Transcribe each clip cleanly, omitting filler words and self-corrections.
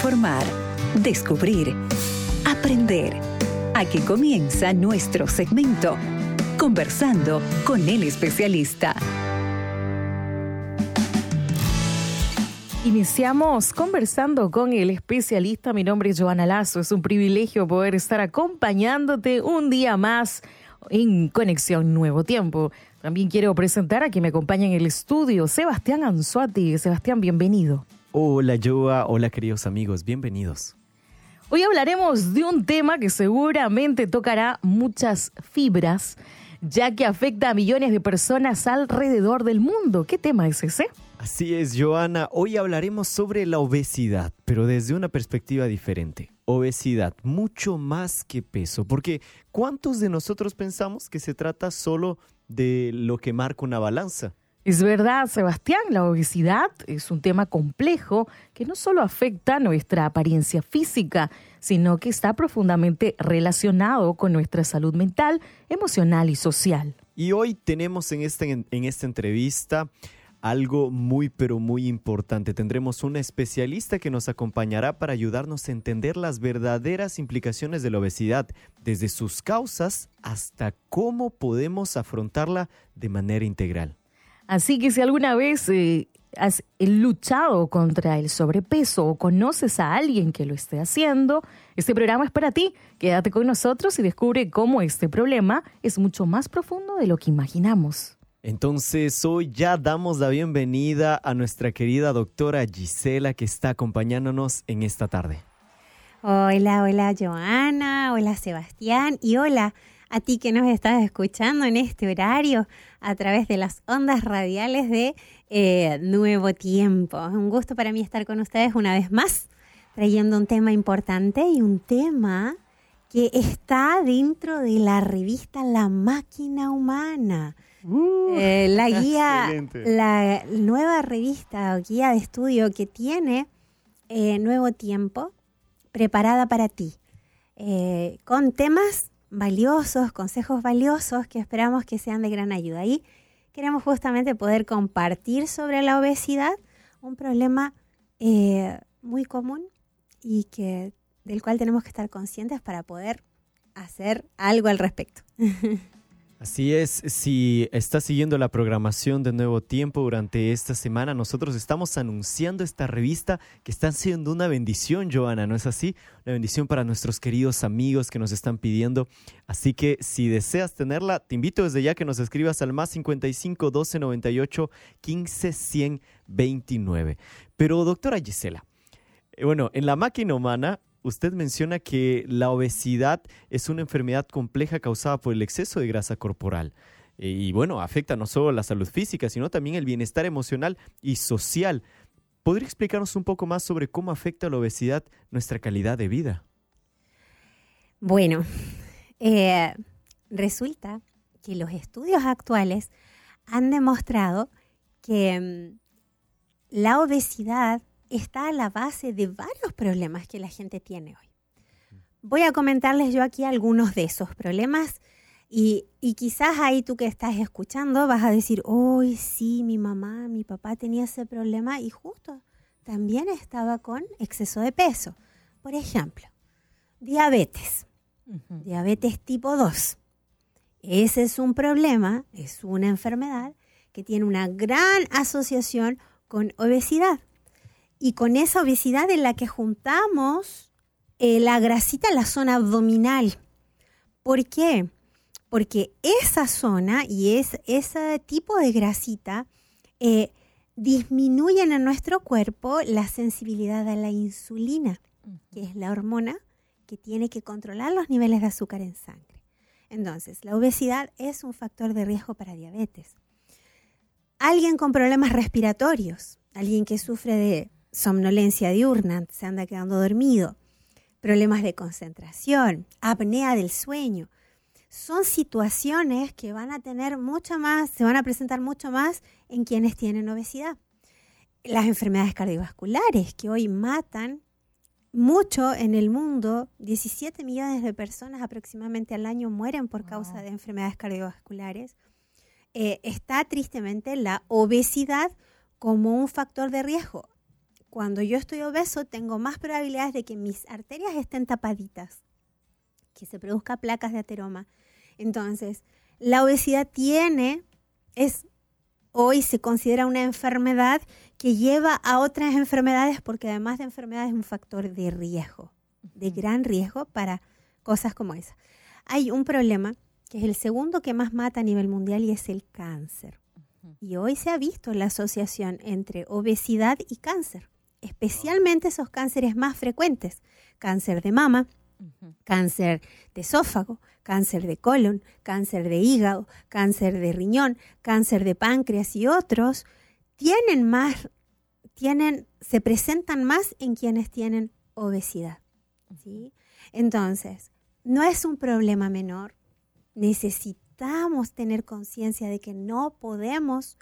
informar, descubrir, aprender. Aquí comienza nuestro segmento, Conversando con el especialista. Iniciamos conversando con el especialista. Mi nombre es Joana Lazo. Es un privilegio poder estar acompañándote un día más en Conexión Nuevo Tiempo. También quiero presentar a quien me acompaña en el estudio, Sebastián Anzuati. Sebastián, bienvenido. Hola Joa, hola queridos amigos, bienvenidos. Hoy hablaremos de un tema que seguramente tocará muchas fibras, ya que afecta a millones de personas alrededor del mundo. ¿Qué tema es ese? Así es, Joana. Hoy hablaremos sobre la obesidad, pero desde una perspectiva diferente. Obesidad, mucho más que peso, porque ¿cuántos de nosotros pensamos que se trata solo de lo que marca una balanza? Es verdad, Sebastián, la obesidad es un tema complejo que no solo afecta nuestra apariencia física, sino que está profundamente relacionado con nuestra salud mental, emocional y social. Y hoy tenemos en esta entrevista algo muy, pero muy importante. Tendremos una especialista que nos acompañará para ayudarnos a entender las verdaderas implicaciones de la obesidad, desde sus causas hasta cómo podemos afrontarla de manera integral. Así que si alguna vez has luchado contra el sobrepeso o conoces a alguien que lo esté haciendo, este programa es para ti. Quédate con nosotros y descubre cómo este problema es mucho más profundo de lo que imaginamos. Entonces, hoy ya damos la bienvenida a nuestra querida doctora Gisela, que está acompañándonos en esta tarde. Hola Joana, hola Sebastián y hola a ti que nos estás escuchando en este horario a través de las ondas radiales de Nuevo Tiempo. Es un gusto para mí estar con ustedes una vez más, trayendo un tema importante y un tema que está dentro de la revista La Máquina Humana. La guía, excelente. La nueva revista o guía de estudio que tiene Nuevo Tiempo preparada para ti, con temas valiosos, consejos valiosos que esperamos que sean de gran ayuda. Y queremos justamente poder compartir sobre la obesidad, un problema muy común y del cual tenemos que estar conscientes para poder hacer algo al respecto. Así es, si estás siguiendo la programación de Nuevo Tiempo durante esta semana, nosotros estamos anunciando esta revista que está siendo una bendición, Joana, ¿no es así? Una bendición para nuestros queridos amigos que nos están pidiendo. Así que si deseas tenerla, te invito desde ya que nos escribas al más 55 12 98 15 100 29. Pero doctora Gisela, en La Máquina Humana, usted menciona que la obesidad es una enfermedad compleja causada por el exceso de grasa corporal. Y afecta no solo la salud física, sino también el bienestar emocional y social. ¿Podría explicarnos un poco más sobre cómo afecta la obesidad nuestra calidad de vida? Bueno, resulta que los estudios actuales han demostrado que la obesidad está a la base de varios problemas que la gente tiene hoy. Voy a comentarles yo aquí algunos de esos problemas y quizás ahí tú que estás escuchando vas a decir, ¡ay, sí, mi mamá, mi papá tenía ese problema y justo también estaba con exceso de peso! Por ejemplo, diabetes, diabetes tipo 2. Ese es un problema, es una enfermedad que tiene una gran asociación con obesidad. Y con esa obesidad en la que juntamos la grasita en la zona abdominal. ¿Por qué? Porque esa zona y ese tipo de grasita disminuyen en nuestro cuerpo la sensibilidad a la insulina, que es la hormona que tiene que controlar los niveles de azúcar en sangre. Entonces, la obesidad es un factor de riesgo para diabetes. Alguien con problemas respiratorios, alguien que sufre de somnolencia diurna, se anda quedando dormido, problemas de concentración, apnea del sueño, son situaciones que van a tener se van a presentar mucho más en quienes tienen obesidad. Las enfermedades cardiovasculares que hoy matan mucho en el mundo, 17 millones de personas aproximadamente al año mueren por causa de enfermedades cardiovasculares. Está tristemente la obesidad como un factor de riesgo. cuando yo estoy obeso, tengo más probabilidades de que mis arterias estén tapaditas, que se produzca placas de ateroma. Entonces, la obesidad hoy se considera una enfermedad que lleva a otras enfermedades, porque además de enfermedad es un factor de riesgo, de gran riesgo para cosas como esa. Hay un problema que es el segundo que más mata a nivel mundial y es el cáncer. Y hoy se ha visto la asociación entre obesidad y cáncer, especialmente esos cánceres más frecuentes, cáncer de mama, cáncer de esófago, cáncer de colon, cáncer de hígado, cáncer de riñón, cáncer de páncreas y otros, se presentan más en quienes tienen obesidad, ¿sí? Entonces, no es un problema menor. Necesitamos tener conciencia de que no podemos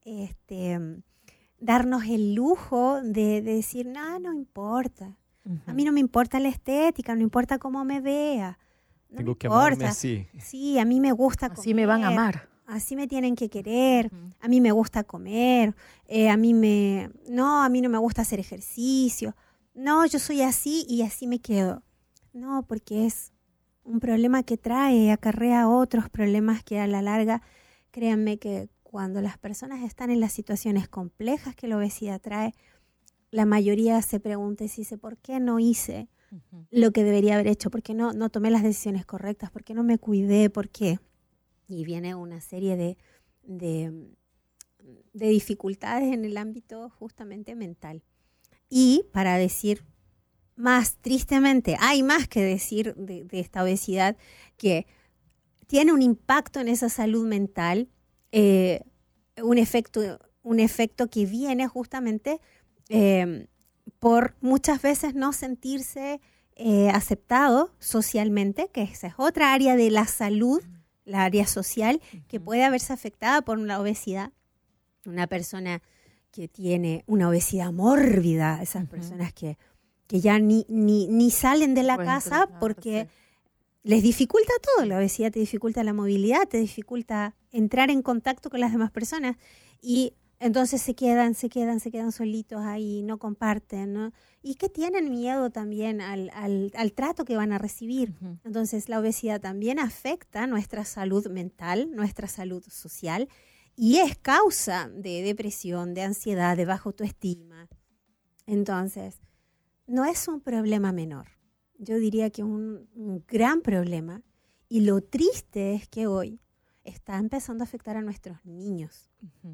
darnos el lujo de decir, no importa. A mí no me importa la estética, no importa cómo me vea. No Tengo me que importa. amarme así. Sí, a mí me gusta comer. Así me van a amar. Así me tienen que querer. A mí me gusta comer. A mí no me gusta hacer ejercicio. No, yo soy así y así me quedo. No, porque es un problema que acarrea otros problemas que a la larga, créanme que cuando las personas están en las situaciones complejas que la obesidad trae, la mayoría se pregunta y se dice, ¿por qué no hice lo que debería haber hecho? ¿Por qué no tomé las decisiones correctas? ¿Por qué no me cuidé? ¿Por qué? Y viene una serie de dificultades en el ámbito justamente mental. Y para decir más tristemente, hay más que decir de esta obesidad, que tiene un impacto en esa salud mental, un efecto que viene justamente por muchas veces no sentirse aceptado socialmente, que esa es otra área de la salud, la área social, que puede haberse afectada por la obesidad. Una persona que tiene una obesidad mórbida, esas personas que ya ni salen de la casa porque les dificulta todo. La obesidad te dificulta la movilidad, te dificulta entrar en contacto con las demás personas y entonces se quedan solitos ahí, no comparten, ¿no? Y que tienen miedo también al trato que van a recibir. Entonces la obesidad también afecta nuestra salud mental, nuestra salud social y es causa de depresión, de ansiedad, de baja autoestima. Entonces, no es un problema menor. Yo diría que es un gran problema y lo triste es que hoy está empezando a afectar a nuestros niños.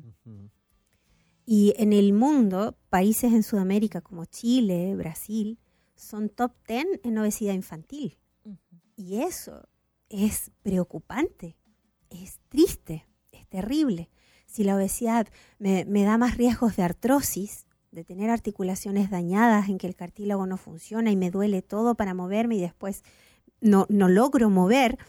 Y en el mundo, países en Sudamérica como Chile, Brasil, son top 10 en obesidad infantil. Y eso es preocupante, es triste, es terrible. Si la obesidad me da más riesgos de artrosis, de tener articulaciones dañadas en que el cartílago no funciona y me duele todo para moverme y después no logro mover,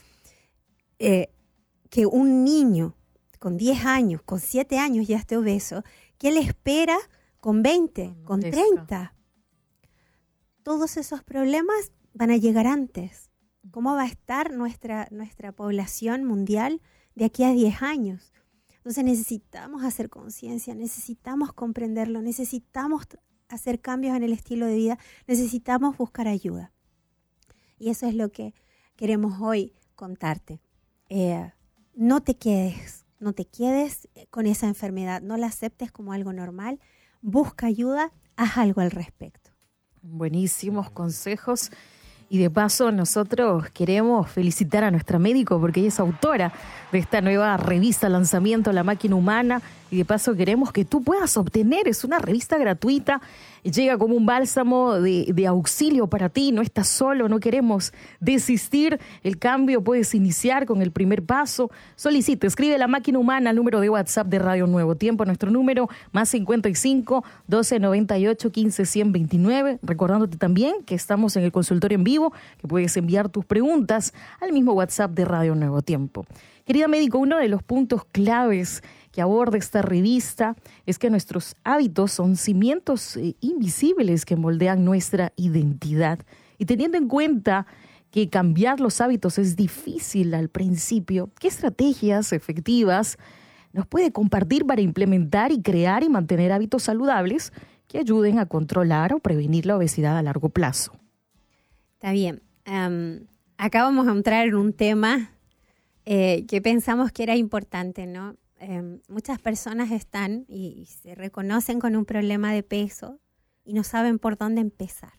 que un niño con 10 años, con 7 años ya esté obeso, ¿qué le espera con 20, con 30? Todos esos problemas van a llegar antes. ¿Cómo va a estar nuestra población mundial de aquí a 10 años? Entonces necesitamos hacer conciencia, necesitamos comprenderlo, necesitamos hacer cambios en el estilo de vida, necesitamos buscar ayuda. Y eso es lo que queremos hoy contarte. No te quedes con esa enfermedad, no la aceptes como algo normal, busca ayuda, haz algo al respecto. Buenísimos consejos. Y de paso nosotros queremos felicitar a nuestra médico porque ella es autora de esta nueva revista Lanzamiento La Máquina Humana y de paso queremos que tú puedas obtener, es una revista gratuita, llega como un bálsamo de auxilio para ti, no estás solo, no queremos desistir, el cambio puedes iniciar con el primer paso, solicita, escribe La Máquina Humana al número de WhatsApp de Radio Nuevo Tiempo, nuestro número más 55 12 98 15 129, recordándote también que estamos en el consultorio en vivo, que puedes enviar tus preguntas al mismo WhatsApp de Radio Nuevo Tiempo. Querida médico, uno de los puntos claves que aborda esta revista es que nuestros hábitos son cimientos invisibles que moldean nuestra identidad. Y teniendo en cuenta que cambiar los hábitos es difícil al principio, ¿qué estrategias efectivas nos puede compartir para implementar y crear y mantener hábitos saludables que ayuden a controlar o prevenir la obesidad a largo plazo. Está bien. Acá vamos a entrar en un tema que pensamos que era importante, ¿no? Muchas personas están y se reconocen con un problema de peso y no saben por dónde empezar.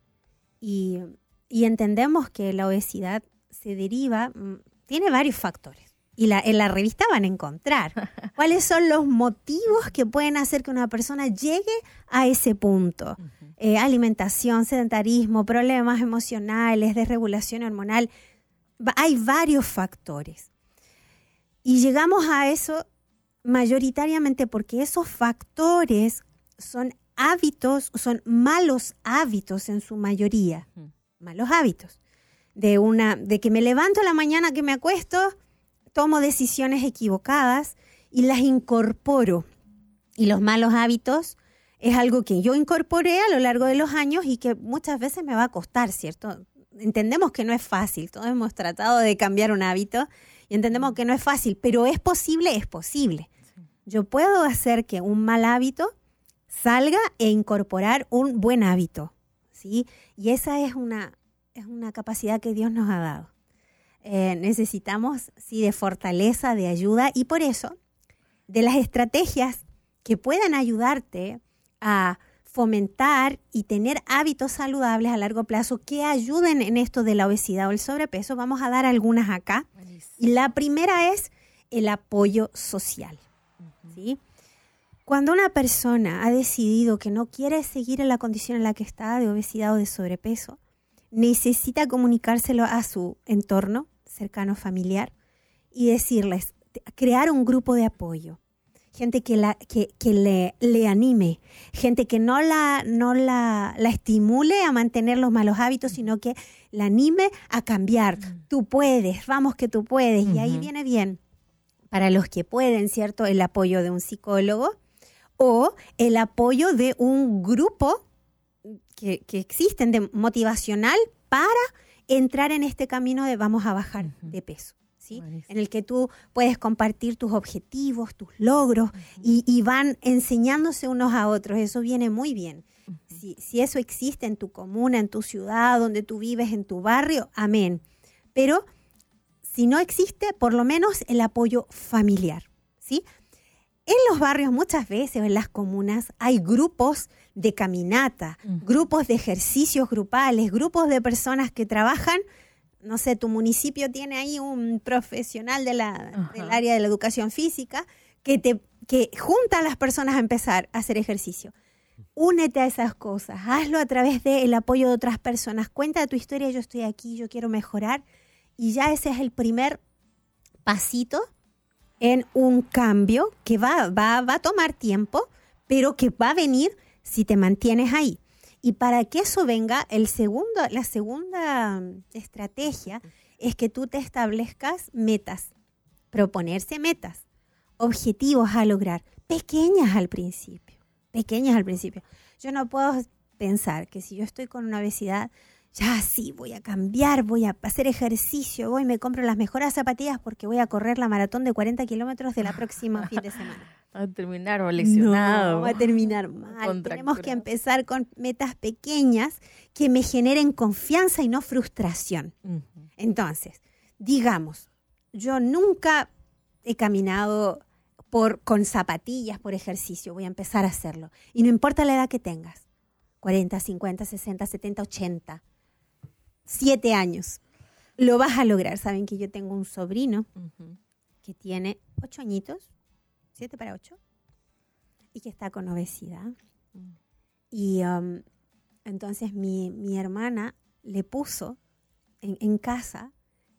Y entendemos que la obesidad se deriva, tiene varios factores. Y en la revista van a encontrar cuáles son los motivos que pueden hacer que una persona llegue a ese punto. Alimentación, sedentarismo, problemas emocionales, desregulación hormonal. Hay varios factores. Y llegamos a eso mayoritariamente porque esos factores son hábitos, son malos hábitos en su mayoría. Malos hábitos. De que me levanto a la mañana, que me acuesto, tomo decisiones equivocadas y las incorporo. Y los malos hábitos es algo que yo incorporé a lo largo de los años y que muchas veces me va a costar, ¿cierto? Entendemos que no es fácil. Todos hemos tratado de cambiar un hábito y entendemos que no es fácil, pero es posible, es posible. Sí. Yo puedo hacer que un mal hábito salga e incorporar un buen hábito, ¿sí? Y esa es una capacidad que Dios nos ha dado. Necesitamos, sí, de fortaleza, de ayuda, y por eso, de las estrategias que puedan ayudarte a fomentar y tener hábitos saludables a largo plazo que ayuden en esto de la obesidad o el sobrepeso, vamos a dar algunas acá. Buenísimo. Y la primera es el apoyo social, ¿sí? Cuando una persona ha decidido que no quiere seguir en la condición en la que está de obesidad o de sobrepeso, necesita comunicárselo a su entorno cercano, familiar, y decirles, crear un grupo de apoyo. Gente que le anime, gente que no la estimule a mantener los malos hábitos, sino que la anime a cambiar. Tú puedes, vamos que tú puedes. Y ahí viene bien, para los que pueden, ¿cierto?, el apoyo de un psicólogo o el apoyo de un grupo que existen de motivacional para entrar en este camino de vamos a bajar de peso, ¿sí? En el que tú puedes compartir tus objetivos, tus logros y van enseñándose unos a otros. Eso viene muy bien. Si eso existe en tu comuna, en tu ciudad, donde tú vives, en tu barrio, amén. Pero si no existe, por lo menos el apoyo familiar, ¿sí? En los barrios muchas veces, en las comunas, hay grupos de caminata, grupos de ejercicios grupales, grupos de personas que trabajan. No sé, tu municipio tiene ahí un profesional del área de la educación física que junta a las personas a empezar a hacer ejercicio. Únete a esas cosas, hazlo a través del apoyo de otras personas. Cuenta tu historia, yo estoy aquí, yo quiero mejorar. Y ya ese es el primer pasito en un cambio que va a tomar tiempo, pero que va a venir si te mantienes ahí. Y para que eso venga, la segunda estrategia es que tú te establezcas metas, proponerse metas, objetivos a lograr, pequeñas al principio. Yo no puedo pensar que si yo estoy con una obesidad, ya sí, voy a cambiar, voy a hacer ejercicio, voy y me compro las mejores zapatillas porque voy a correr la maratón de 40 kilómetros de la próxima fin de semana. Va a terminar lesionado. No, va a terminar mal. Tenemos que empezar con metas pequeñas que me generen confianza y no frustración. Entonces, digamos, yo nunca he caminado con zapatillas por ejercicio, voy a empezar a hacerlo. Y no importa la edad que tengas, 40, 50, 60, 70, 80, 7 años, lo vas a lograr. Saben que yo tengo un sobrino que tiene 8 añitos, 7 para 8, y que está con obesidad. Y entonces mi hermana le puso en casa,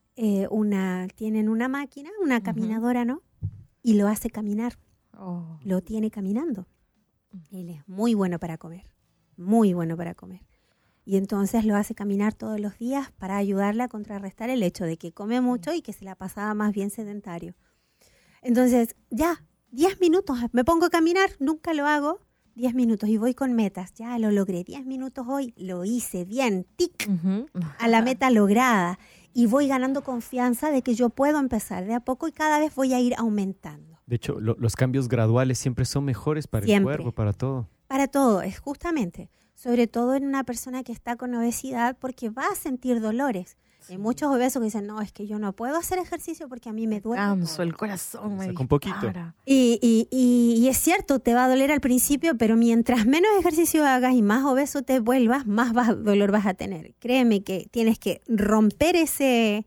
tienen una máquina, una caminadora, ¿no? Y lo hace caminar. Lo tiene caminando. Él es muy bueno para comer. Muy bueno para comer. Y entonces lo hace caminar todos los días para ayudarle a contrarrestar el hecho de que come mucho y que se la pasaba más bien sedentario. Entonces, ya, 10 minutos, me pongo a caminar, nunca lo hago, 10 minutos y voy con metas. Ya lo logré, 10 minutos hoy, lo hice bien, tic, a la meta lograda. Y voy ganando confianza de que yo puedo empezar de a poco y cada vez voy a ir aumentando. De hecho, los cambios graduales siempre son mejores para el cuerpo, para todo. Para todo, es justamente, sobre todo en una persona que está con obesidad, porque va a sentir dolores. Hay muchos obesos que dicen, no, es que yo no puedo hacer ejercicio porque a mí me duele. Canso, el corazón me Saca un poquito. dispara. Y es cierto, te va a doler al principio, pero mientras menos ejercicio hagas y más obeso te vuelvas, más dolor vas a tener. Créeme que tienes que romper esa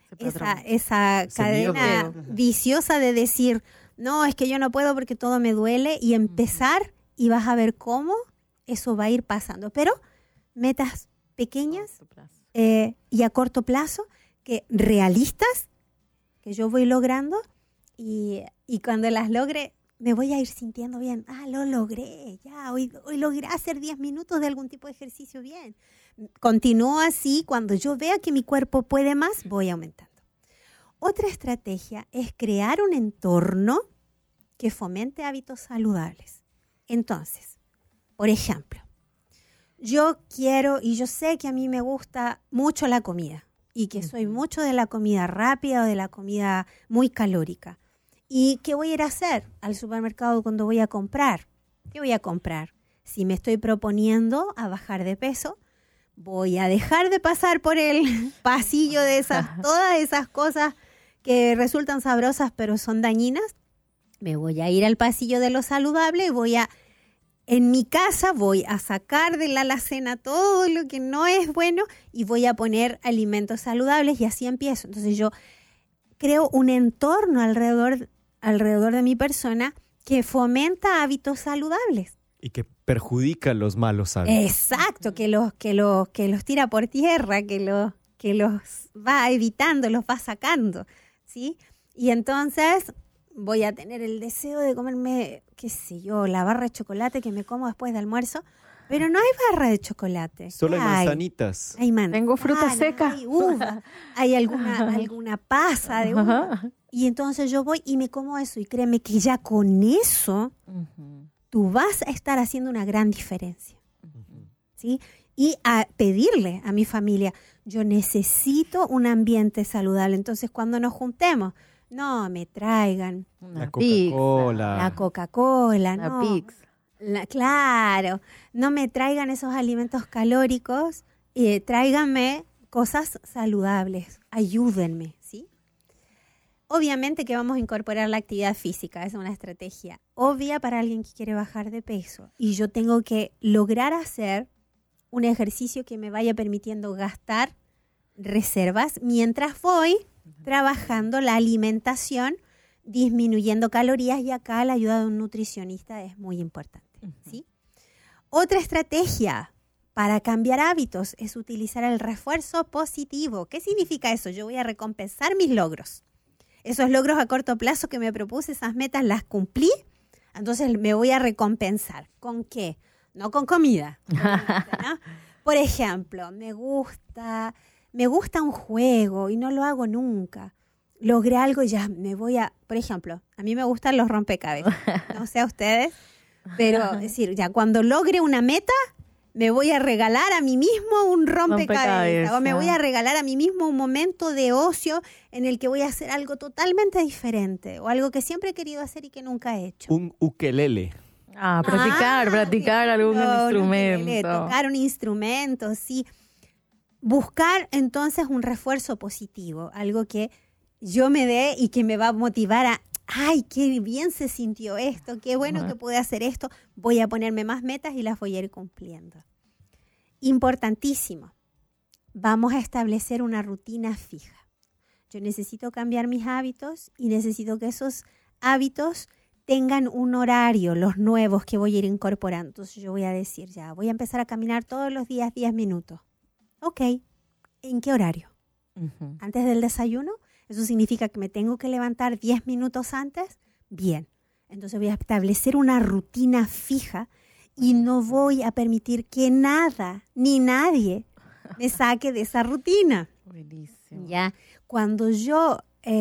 cadena viciosa de decir, no, es que yo no puedo porque todo me duele, y empezar, y vas a ver cómo eso va a ir pasando. Pero metas pequeñas y a corto plazo, que realistas, que yo voy logrando, y cuando las logre me voy a ir sintiendo bien. Lo logré, ya, hoy logré hacer 10 minutos de algún tipo de ejercicio bien. Continúo así, cuando yo vea que mi cuerpo puede más, voy aumentando. Otra estrategia es crear un entorno que fomente hábitos saludables. Entonces, por ejemplo, yo quiero, y yo sé que a mí me gusta mucho la comida, y que soy mucho de la comida rápida o de la comida muy calórica. ¿Y qué voy a ir a hacer al supermercado cuando voy a comprar? ¿Qué voy a comprar? Si me estoy proponiendo a bajar de peso, voy a dejar de pasar por el pasillo de todas esas cosas que resultan sabrosas pero son dañinas. Me voy a ir al pasillo de lo saludable y en mi casa voy a sacar de la alacena todo lo que no es bueno y voy a poner alimentos saludables, y así empiezo. Entonces yo creo un entorno alrededor de mi persona que fomenta hábitos saludables. Y que perjudica los malos hábitos. Exacto, que los tira por tierra, que los va evitando, los va sacando, ¿sí? Y entonces voy a tener el deseo de comerme, qué sé yo, la barra de chocolate que me como después de almuerzo, pero no hay barra de chocolate. Solo hay manzanitas. Hay manzanas, tengo fruta seca. Hay uva, hay alguna pasa de uva. Y entonces yo voy y me como eso, y créeme que ya con eso tú vas a estar haciendo una gran diferencia, ¿sí? Y a pedirle a mi familia, yo necesito un ambiente saludable. Entonces cuando nos juntemos, no me traigan la Coca-Cola. La Coca-Cola, la no. pizza. Claro, no me traigan esos alimentos calóricos, tráiganme cosas saludables, ayúdenme, ¿sí? Obviamente que vamos a incorporar la actividad física, es una estrategia obvia para alguien que quiere bajar de peso, y yo tengo que lograr hacer un ejercicio que me vaya permitiendo gastar reservas mientras voy trabajando la alimentación, disminuyendo calorías, y acá la ayuda de un nutricionista es muy importante, ¿sí? Otra estrategia para cambiar hábitos es utilizar el refuerzo positivo. ¿Qué significa eso? Yo voy a recompensar mis logros. Esos logros a corto plazo que me propuse, esas metas las cumplí, entonces me voy a recompensar. ¿Con qué? No con comida, ¿no? Por ejemplo, me gusta un juego y no lo hago nunca. Logré algo y ya por ejemplo, a mí me gustan los rompecabezas. No sé a ustedes, pero es decir, ya cuando logre una meta, me voy a regalar a mí mismo un rompecabezas. O me voy a regalar a mí mismo un momento de ocio en el que voy a hacer algo totalmente diferente, o algo que siempre he querido hacer y que nunca he hecho. Un ukelele. Practicar algún instrumento. Tocar un instrumento, sí. Buscar entonces un refuerzo positivo, algo que yo me dé y que me va a motivar a, ¡ay, qué bien se sintió esto! ¡Qué bueno que pude hacer esto! Voy a ponerme más metas y las voy a ir cumpliendo. Importantísimo, vamos a establecer una rutina fija. Yo necesito cambiar mis hábitos y necesito que esos hábitos tengan un horario, los nuevos que voy a ir incorporando. Entonces yo voy a decir, ya, voy a empezar a caminar todos los días 10 minutos. Ok, ¿en qué horario? ¿Antes del desayuno? Eso significa que me tengo que levantar 10 minutos antes. Bien, entonces voy a establecer una rutina fija y no voy a permitir que nada ni nadie me saque de esa rutina. Buenísimo. Ya, cuando yo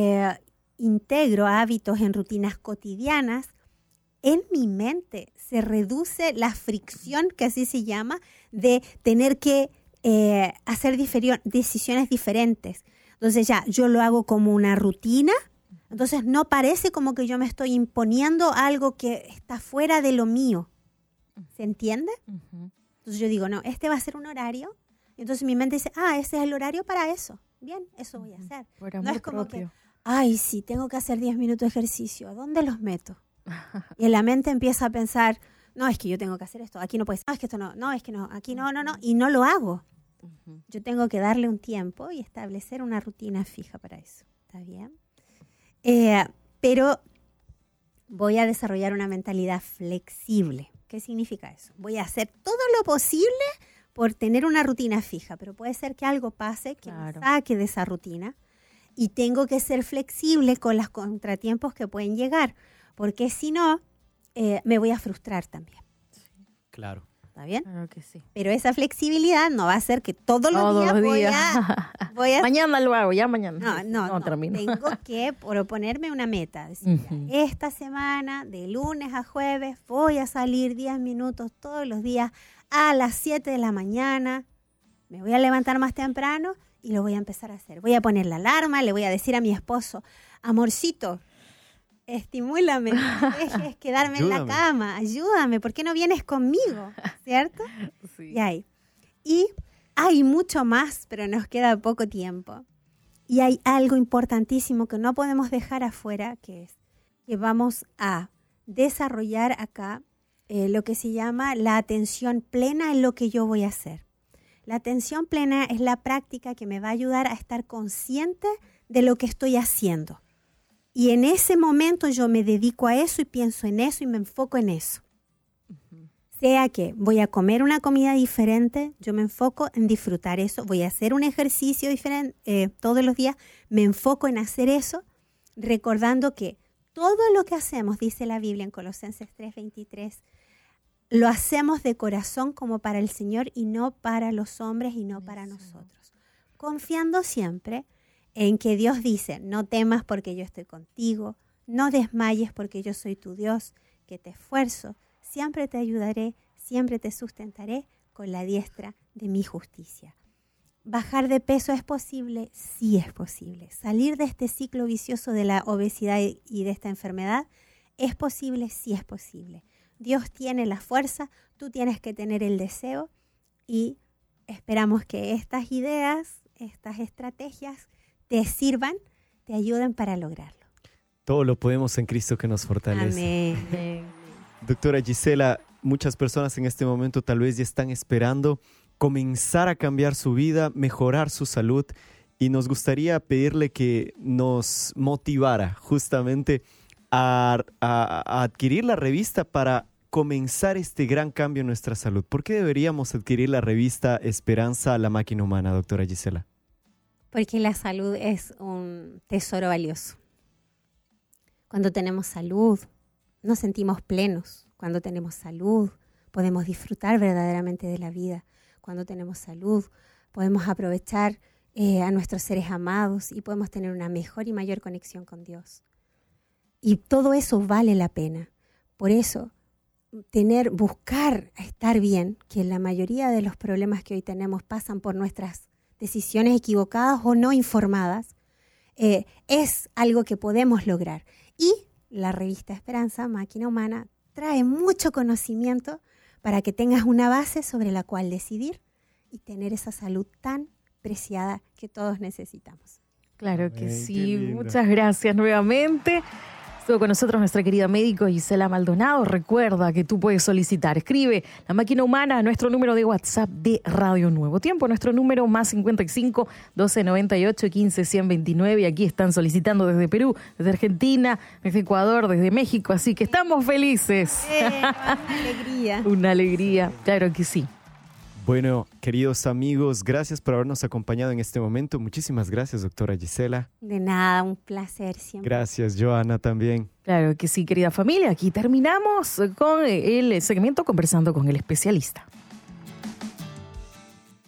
integro hábitos en rutinas cotidianas, en mi mente se reduce la fricción, que así se llama, de tener que hacer decisiones diferentes. Entonces ya, yo lo hago como una rutina, entonces no parece como que yo me estoy imponiendo algo que está fuera de lo mío. ¿Se entiende? Entonces yo digo, no, este va a ser un horario. Y entonces mi mente dice, ese es el horario para eso. Bien, eso voy a hacer. No es como que, sí, tengo que hacer 10 minutos de ejercicio. ¿A dónde los meto? Y en la mente empieza a pensar, no, es que yo tengo que hacer esto. Aquí no puede ser. No, es que esto no, es que no. Aquí no. Y no lo hago. Yo tengo que darle un tiempo y establecer una rutina fija para eso. ¿Está bien? Pero voy a desarrollar una mentalidad flexible. ¿Qué significa eso? Voy a hacer todo lo posible por tener una rutina fija, pero puede ser que algo pase que me saque de esa rutina y tengo que ser flexible con los contratiempos que pueden llegar, porque si no, me voy a frustrar también. Claro. ¿Está bien? Claro que sí. Pero esa flexibilidad no va a ser que todos los días voy a... Mañana lo hago, ya mañana. No, tengo que proponerme una meta. Decir, esta semana, de lunes a jueves, voy a salir 10 minutos todos los días a las 7 de la mañana. Me voy a levantar más temprano y lo voy a empezar a hacer. Voy a poner la alarma, le voy a decir a mi esposo, amorcito, estimúlame, no dejes quedarme en la cama, ayúdame, ¿por qué no vienes conmigo? ¿Cierto? Sí. Y hay mucho más, pero nos queda poco tiempo. Y hay algo importantísimo que no podemos dejar afuera, que es que vamos a desarrollar acá lo que se llama la atención plena en lo que yo voy a hacer. La atención plena es la práctica que me va a ayudar a estar consciente de lo que estoy haciendo. Y en ese momento yo me dedico a eso y pienso en eso y me enfoco en eso. Sea que voy a comer una comida diferente, yo me enfoco en disfrutar eso. Voy a hacer un ejercicio diferente todos los días, me enfoco en hacer eso, recordando que todo lo que hacemos, dice la Biblia en Colosenses 3:23, lo hacemos de corazón como para el Señor y no para los hombres y no para nosotros. Confiando siempre en que Dios dice, no temas porque yo estoy contigo, no desmayes porque yo soy tu Dios, que te esfuerzo, siempre te ayudaré, siempre te sustentaré con la diestra de mi justicia. ¿Bajar de peso es posible? Sí es posible. ¿Salir de este ciclo vicioso de la obesidad y de esta enfermedad? ¿Es posible? Sí es posible. Dios tiene la fuerza, tú tienes que tener el deseo y esperamos que estas ideas, estas estrategias te sirvan, te ayuden para lograrlo. Todo lo podemos en Cristo que nos fortalece. Amén. Doctora Gisela, muchas personas en este momento tal vez ya están esperando comenzar a cambiar su vida, mejorar su salud y nos gustaría pedirle que nos motivara justamente a adquirir la revista para comenzar este gran cambio en nuestra salud. ¿Por qué deberíamos adquirir la revista Esperanza, la máquina humana, doctora Gisela? Porque la salud es un tesoro valioso. Cuando tenemos salud, nos sentimos plenos. Cuando tenemos salud, podemos disfrutar verdaderamente de la vida. Cuando tenemos salud, podemos aprovechar a nuestros seres amados y podemos tener una mejor y mayor conexión con Dios. Y todo eso vale la pena. Por eso, buscar estar bien, que la mayoría de los problemas que hoy tenemos pasan por nuestras decisiones equivocadas o no informadas, es algo que podemos lograr. Y la revista Esperanza, Máquina Humana, trae mucho conocimiento para que tengas una base sobre la cual decidir y tener esa salud tan preciada que todos necesitamos. Claro que sí. Muchas gracias nuevamente. Estuvo con nosotros nuestra querida médico Gisela Maldonado. Recuerda que tú puedes solicitar, escribe La Máquina Humana a nuestro número de WhatsApp de Radio Nuevo Tiempo, nuestro número más 55 1298 15 129. Y aquí están solicitando desde Perú, desde Argentina, desde Ecuador, desde México. Así que estamos felices. Una alegría. Una alegría, claro que sí. Bueno, queridos amigos, gracias por habernos acompañado en este momento. Muchísimas gracias, doctora Gisela. De nada, un placer siempre. Gracias, Joana, también. Claro que sí, querida familia. Aquí terminamos con el segmento Conversando con el Especialista.